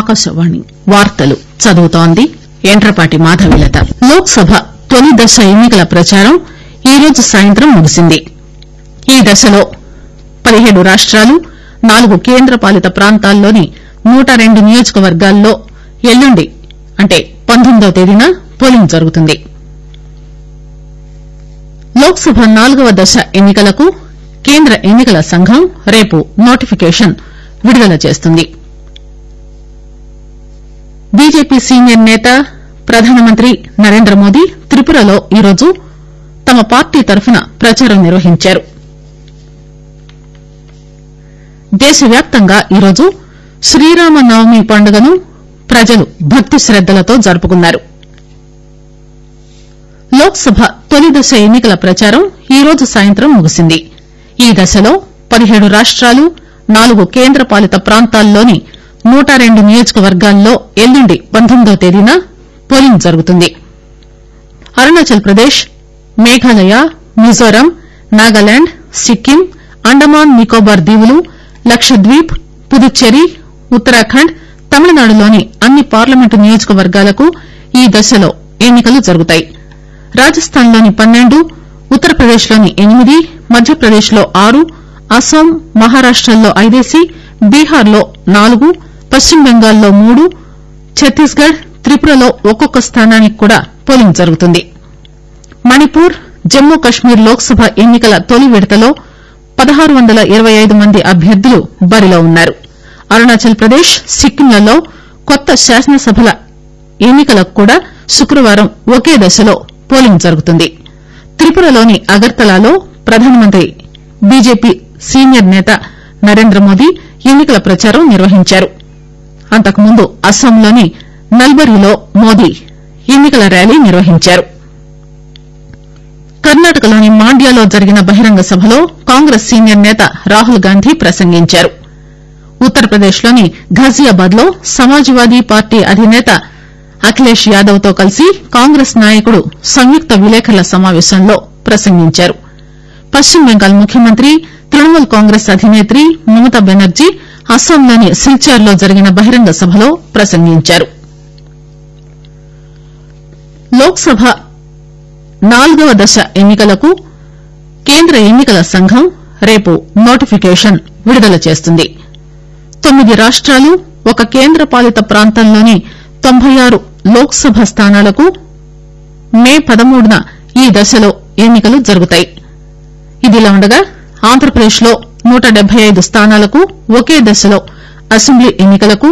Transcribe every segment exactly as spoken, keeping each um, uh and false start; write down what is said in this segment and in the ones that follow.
ఆకాశవాణి వార్తలు చదువుతోంది ఎండ్రపాటి మాధవీలత. లోక్ సభ తొలి దశ ఎన్నికల ప్రచారం ఈరోజు సాయంత్రం ముగిసింది. ఈ దశలో పదిహేడు రాష్టాలు నాలుగు కేంద్ర పాలిత ప్రాంతాల్లోని నూట రెండు నియోజకవర్గాల్లో ఎల్లుండి అంటే పంతొమ్మిదో తేదీన పోలింగ్ జరుగుతుంది. లోక్ సభ నాలుగవ దశ ఎన్నికలకు కేంద్ర ఎన్నికల సంఘం రేపు నోటిఫికేషన్ విడుదల చేస్తుంది. బీజేపీ సీనియర్ నేత ప్రధానమంత్రి నరేంద్రమోదీ త్రిపురలో ఈరోజు తమ పార్టీ తరఫున ప్రచారం నిర్వహించారు. దేశవ్యాప్తంగా ఈరోజు శ్రీరామనవమి పండుగను ప్రజలు భక్తి శ్రద్దలతో జరుపుకున్నారు. లోక్ సభ తొలి దశ ఎన్నికల ప్రచారం ఈరోజు సాయంత్రం ముగిసింది. ఈ దశలో పదిహేడు రాష్టాలు నాలుగు కేంద్ర పాలిత ప్రాంతాల్లోని నూట రెండు నియోజకవర్గాల్లో ఎల్లుండి పంతొమ్మిదో తేదీన పోలింగ్ జరుగుతుంది. అరుణాచల్ ప్రదేశ్, మేఘాలయ, మిజోరాం, నాగాలాండ్, సిక్కిం, అండమాన్ నికోబార్ దీవులు, లక్షద్వీప్, పుదుచ్చేరి, ఉత్తరాఖండ్, తమిళనాడులోని అన్ని పార్లమెంటు నియోజకవర్గాలకు ఈ దశలో ఎన్నికలు జరుగుతాయి. రాజస్థాన్ లోని పన్నెండు, ఉత్తరప్రదేశ్ లోని ఎనిమిది, మధ్యప్రదేశ్ లో ఆరు, అస్సాం, మహారాష్టలో ఐదేసి, బీహార్ లో నాలుగు, పశ్చిమ బెంగాల్లో మూడు, ఛత్తీస్ గఢ్, త్రిపురలో ఒక్కొక్క స్థానానికి కూడా పోలింగ్ జరుగుతుంది. మణిపూర్, జమ్మూ కశ్మీర్ లోక్ సభ ఎన్నికల తొలి విడతలో పదహారు వందల ఇరవై ఐదు మంది అభ్యర్థులు బరిలో ఉన్నారు. అరుణాచల్ ప్రదేశ్, సిక్కింలలో కొత్త శాసనసభల ఎన్నికలకు కూడా శుక్రవారం ఒకే దశలో పోలింగ్ జరుగుతుంది. త్రిపురలోని అగర్తలాలో ప్రధానమంత్రి బీజేపీ సీనియర్ నేత నరేంద్రమోదీ ఎన్నికల ప్రచారం నిర్వహించారు. అంతకుముందు అస్సాంలోని నల్బరీలో మోదీ ఎన్నికల ర్యాలీ నిర్వహించారు. కర్ణాటకలోని మాండ్యాలో జరిగిన బహిరంగ సభలో కాంగ్రెస్ సీనియర్ నేత రాహుల్ గాంధీ ప్రసంగించారు. ఉత్తరప్రదేశ్ లోని ఘజియాబాద్ లో సమాజ్వాదీ పార్టీ అధినేత అఖిలేష్ యాదవ్ తో కలిసి కాంగ్రెస్ నాయకుడు సంయుక్త విలేకరుల సమావేశంలో ప్రసంగించారు. పశ్చిమ బెంగాల్ ముఖ్యమంత్రి, తృణమూల్ కాంగ్రెస్ అధినేత్రి మమతా బెనర్జీ అస్సాంలోని సిల్చార్ లో జరిగిన బహిరంగ సభలో ప్రసంగించారు. లోక్ సభ నాలుగవ దశ ఎన్నికలకు కేంద్ర ఎన్నికల సంఘం రేపు నోటిఫికేషన్ విడుదల చేస్తుంది. తొమ్మిది రాష్టాలు, ఒక కేంద్ర పాలిత ప్రాంతంలోని తొంభై ఆరు లోక్ సభ స్థానాలకు మే పదమూడున ఈ దశలో ఎన్నికలు జరుగుతాయి. ఇదిలా ఉండగా ఆంధ్రప్రదేశ్ లో నూట డెబ్బై ఐదు స్థానాలకు ఒకే దశలో అసెంబ్లీ ఎన్నికలకు,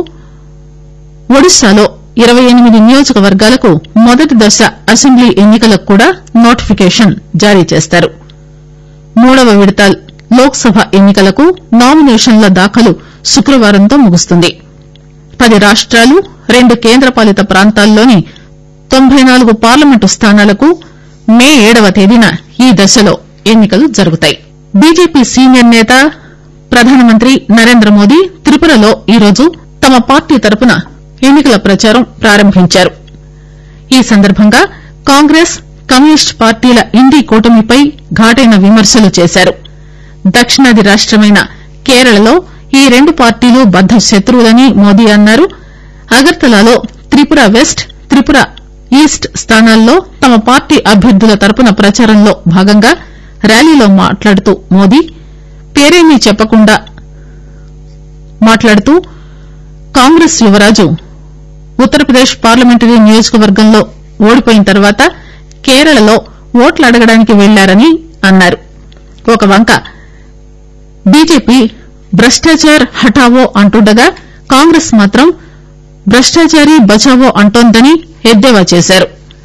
ఒడిశాలో ఇరవై ఎనిమిది నియోజకవర్గాలకు మొదటి దశ అసెంబ్లీ ఎన్నికలకు కూడా నోటిఫికేషన్ జారీ చేస్తారు. మూడవ విడత లోక్ సభ ఎన్నికలకు నామినేషన్ల దాఖలు శుక్రవారంతో ముగుస్తుంది. పది రాష్టాలు, రెండు కేంద్ర పాలిత ప్రాంతాల్లోని తొంభై నాలుగు పార్లమెంటు స్థానాలకు మే ఏడవ తేదీన ఈ దశలో ఎన్నికలు జరుగుతాయి. బీజేపీ సీనియర్ నేత ప్రధానమంత్రి నరేంద్రమోదీ త్రిపురలో ఈరోజు తమ పార్టీ తరఫున ఎన్నికల ప్రచారం ప్రారంభించారు. ఈ సందర్భంగా కాంగ్రెస్, కమ్యూనిస్టు పార్టీల ఇండీ కూటమిపై ఘాటైన విమర్శలు చేశారు. దక్షిణాది రాష్టమైన కేరళలో ఈ రెండు పార్టీలు బద్ద శత్రువులని మోదీ అన్నారు. అగర్తలాలో త్రిపుర వెస్ట్, త్రిపుర ఈస్ట్ స్థానాల్లో తమ పార్టీ అభ్యర్థుల తరఫున ప్రచారంలో భాగంగా ర్యాలీలో మాట్లాడుతూ మోదీ పేరేమీ చెప్పకుండా మాట్లాడుతూ కాంగ్రెస్ యువరాజు ఉత్తరప్రదేశ్ పార్లమెంటరీ నియోజకవర్గంలో ఓడిపోయిన తర్వాత కేరళలో ఓట్లు అడగడానికి వెళ్లారని అన్నారు. ఒక వంక బీజేపీ భ్రష్టాచార్ హఠావో అంటుండగా కాంగ్రెస్ మాత్రం భ్రష్టాచారి బచావో అంటోందని ఎద్దేవా చేశారు.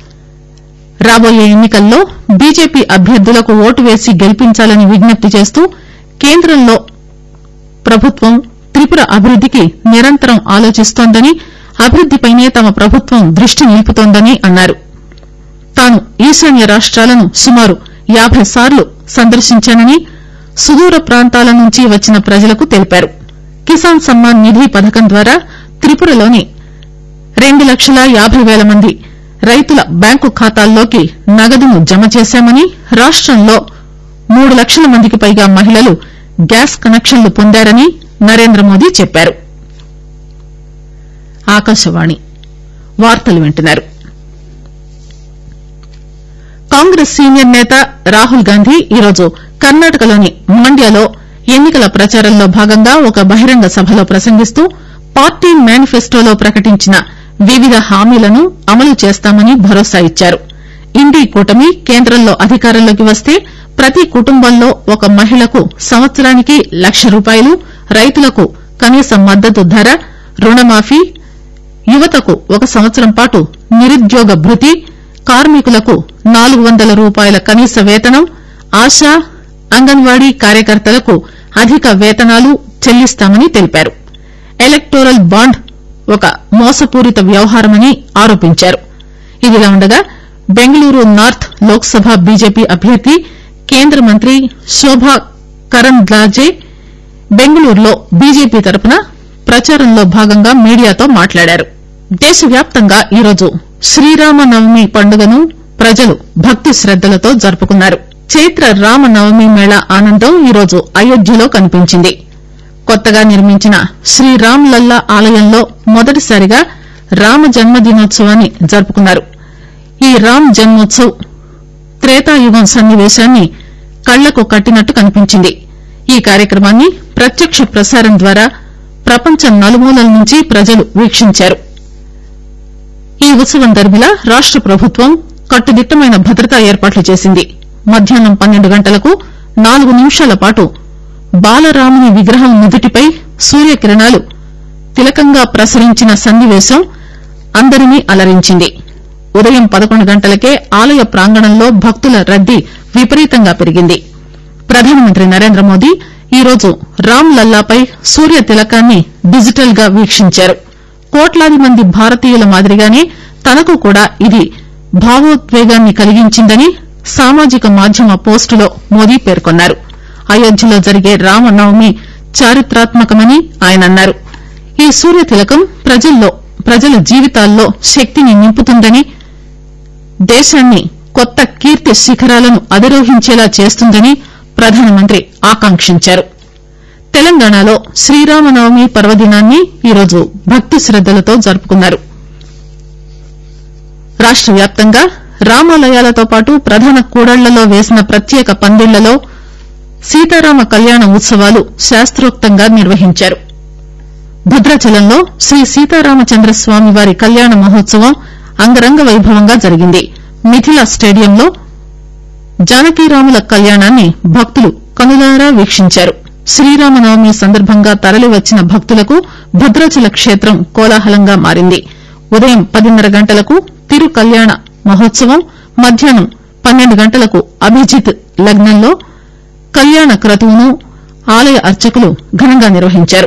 రాబోయే ఎన్నికల్లో బీజేపీ అభ్యర్థులకు ఓటు వేసి గెలిపించాలని విజ్ఞప్తి చేస్తూ కేంద్రంలో ప్రభుత్వం త్రిపుర అభివృద్దికి నిరంతరం ఆలోచిస్తోందని, అభివృద్దిపైనే తమ ప్రభుత్వం దృష్టి నిలుపుతోందని అన్నారు. తాను ఈశాన్య రాష్టాలను సుమారు యాబై సార్లు సందర్శించానని సుదూర ప్రాంతాల నుంచి వచ్చిన ప్రజలకు తెలిపారు. కిసాన్ సమ్మాన్ నిధి పథకం ద్వారా త్రిపురలోని రెండు లక్షల యాబై పేల మంది రైతుల బ్యాంకు ఖాతాల్లోకి నగదును జమ చేశామని, రాష్టంలో మూడు లక్షల మందికి పైగా మహిళలు గ్యాస్ కనెక్షన్లు పొందారని నరేంద్రమోదీ చెప్పారు. ఆకాశవాణి వార్తలు వింటున్నారు. కాంగ్రెస్ సీనియర్ నేత రాహుల్ గాంధీ ఈరోజు కర్ణాటకలోని మండ్యలో ఎన్నికల ప్రచారంలో భాగంగా ఒక బహిరంగ సభలో ప్రసంగిస్తూ పార్టీ మేనిఫెస్టోలో ప్రకటించిన వివిధ హామీలను అమలు చేస్తామని భరోసా ఇచ్చారు. ఇండీ కూటమి కేంద్రంలో అధికారంలోకి వస్తే ప్రతి కుటుంబంలో ఒక మహిళకు సంవత్సరానికి లక్ష రూపాయలు, రైతులకు కనీస మద్దతు ధర, రుణమాఫీ, యువతకు ఒక సంవత్సరం పాటు నిరుద్యోగ భృతి, కార్మికులకు నాలుగు వందల రూపాయల కనీస వేతనం, ఆశా అంగన్వాడీ కార్యకర్తలకు అధిక వేతనాలు చెల్లిస్తామని తెలిపారు. ఎలక్టోరల్ బాండ్ ఒక మోసపూరిత వ్యవహారమని ఆరోపించారు. ఇదిలా ఉండగా బెంగళూరు నార్త్ లోక్ సభ బీజేపీ అభ్యర్థి కేంద్ర మంత్రి శోభా కరంద్లాజే బెంగళూరులో బీజేపీ తరపున ప్రచారంలో భాగంగా మీడియాతో మాట్లాడారు. దేశవ్యాప్తంగా ఈరోజు శ్రీరామనవమి పండుగను ప్రజలు భక్తి శ్రద్దలతో జరుపుకున్నారు. చైత్ర రామనవమి మేళా ఆనందం ఈరోజు అయోధ్యలో కనిపించింది. కొత్తగా నిర్మించిన శ్రీరామ్ లల్లా ఆలయంలో మొదటిసారిగా రామ జన్మదినోత్సవాన్ని జరుపుకున్నారు. ఈ రామ్ జన్మోత్సవ్ త్రేతాయుగం సన్నివేశాన్ని కళ్లకు కట్టినట్టు కనిపించింది. ఈ కార్యక్రమాన్ని ప్రత్యక్ష ప్రసారం ద్వారా ప్రపంచ నలుమూలల నుంచి ప్రజలు వీక్షించారు. ఈ ఉత్సవం దర్మిలా రాష్ట ప్రభుత్వం కట్టుదిట్టమైన భద్రతా ఏర్పాట్లు చేసింది. మధ్యాహ్నం పన్నెండు గంటలకు నాలుగు నిమిషాల పాటు బాలరాముని విగ్రహం నుదుటిపై సూర్యకిరణాలు తిలకంగా ప్రసరించిన సన్నివేశం అందరినీ అలరించింది. ఉదయం పదకొండు గంటలకే ఆలయ ప్రాంగణంలో భక్తుల రద్దీ విపరీతంగా పెరిగింది. ప్రధానమంత్రి నరేంద్రమోదీ ఈరోజు రామ్ లల్లాపై సూర్య తిలకాన్ని డిజిటల్ గా వీక్షించారు. కోట్లాది మంది భారతీయుల మాదిరిగానే తనకు కూడా ఇది భావోద్వేగాన్ని కలిగించిందని సామాజిక మాధ్యమ పోస్టులో మోదీ పేర్కొన్నారు. అయోధ్యలో జరిగే రామనవమి చారిత్రాత్మకమని ఆయన అన్నారు. ఈ సూర్య తిలకం ప్రజల్లో ప్రజల జీవితాల్లో శక్తిని నింపుతుందని, దేశాన్ని కొత్త కీర్తి శిఖరాలను అధిరోహించేలా చేస్తుందని ప్రధానమంత్రి ఆకాంక్షించారు. తెలంగాణలో శ్రీరామనవమి పర్వదినాన్ని ఈరోజు భక్తి శ్రద్దలతో జరుపుకున్నారు. రాష్ట వ్యాప్తంగా రామాలయాలతో పాటు ప్రధాన కూడళ్లలో వేసిన ప్రత్యేక పందిళ్లలో సీతారామ కళ్యాణ ఉత్సవాలు శాస్త్రోక్తంగా నిర్వహించారు. భద్రాచలంలో శ్రీ సీతారామచంద్రస్వామి వారి కళ్యాణ మహోత్సవం అంగరంగ వైభవంగా జరిగింది. మిథిలా స్టేడియంలో జానకీరాముల కళ్యాణాన్ని భక్తులు కనులారా వీక్షించారు. శ్రీరామనవమి సందర్భంగా తరలివచ్చిన భక్తులకు భద్రాచల క్షేత్రం కోలాహలంగా మారింది. ఉదయం పదిన్నర గంటలకు తిరు కళ్యాణ మహోత్సవం, మధ్యాహ్నం పన్నెండు గంటలకు అభిజిత్ లగ్నంలో కళ్యాణ క్రతువును ఆలయ అర్చకులు ఘనంగా నిర్వహించారు.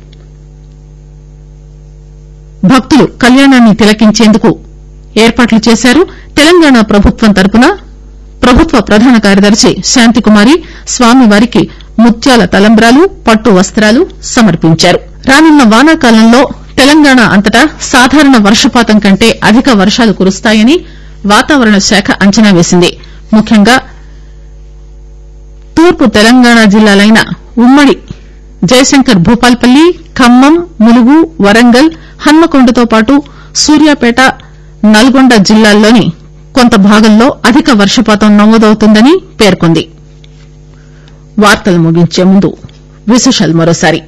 భక్తులు కళ్యాణాన్ని తిలకించేందుకు ఏర్పాట్లు చేశారు. తెలంగాణ ప్రభుత్వం తరపున ప్రభుత్వ ప్రధాన కార్యదర్శి శాంతికుమారి స్వామివారికి ముత్యాల తలంబ్రాలు, పట్టు వస్త్రాలు సమర్పించారు. రానున్న వానాకాలంలో తెలంగాణ అంతటా సాధారణ వర్షపాతం కంటే అధిక వర్షాలు కురుస్తాయని వాతావరణ శాఖ అంచనా వేసింది. ముఖ్యంగా తూర్పు తెలంగాణ జిల్లాలైన ఉమ్మడి జయశంకర్ భూపాల్పల్లి, ఖమ్మం, ములుగు, వరంగల్, హన్మకొండతో పాటు సూర్యాపేట, నల్గొండ జిల్లాల్లోని కొంత భాగంలో అధిక వర్షపాతం నమోదవుతుందని పేర్కొంది. వార్తలు ముగించే ముందు విశేషాలు మరోసారి.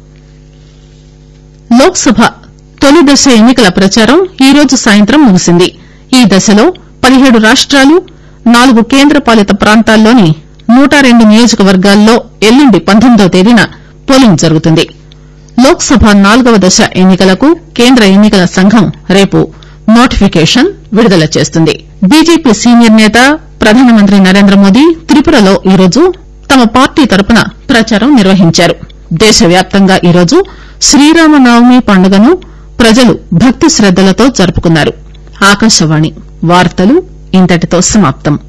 లోక్ సభ తొలి దశ ఎన్నికల ప్రచారం ఈరోజు సాయంత్రం ముగిసింది. ఈ దశలో పదిహేడు రాష్టాలు, నాలుగు కేంద్రపాలిత ప్రాంతాల్లోని నూట రెండు నియోజకవర్గాల్లో ఎల్లుండి పంతొమ్మిదో తేదీన పోలింగ్ జరుగుతుంది. లోక్ సభ నాలుగవ దశ ఎన్నికలకు కేంద్ర ఎన్నికల సంఘం రేపు నోటిఫికేషన్ విడుదల చేస్తుంది. బీజేపీ సీనియర్ నేత ప్రధానమంత్రి నరేంద్రమోదీ త్రిపురలో ఈరోజు తమ పార్టీ తరపున ప్రచారం నిర్వహించారు. దేశవ్యాప్తంగా ఈరోజు శ్రీరామనవమి పండుగను ప్రజలు భక్తి శ్రద్దలతో జరుపుకున్నారు. ఆకాశవాణి వార్తలు ఇంతటితో సమాప్తం.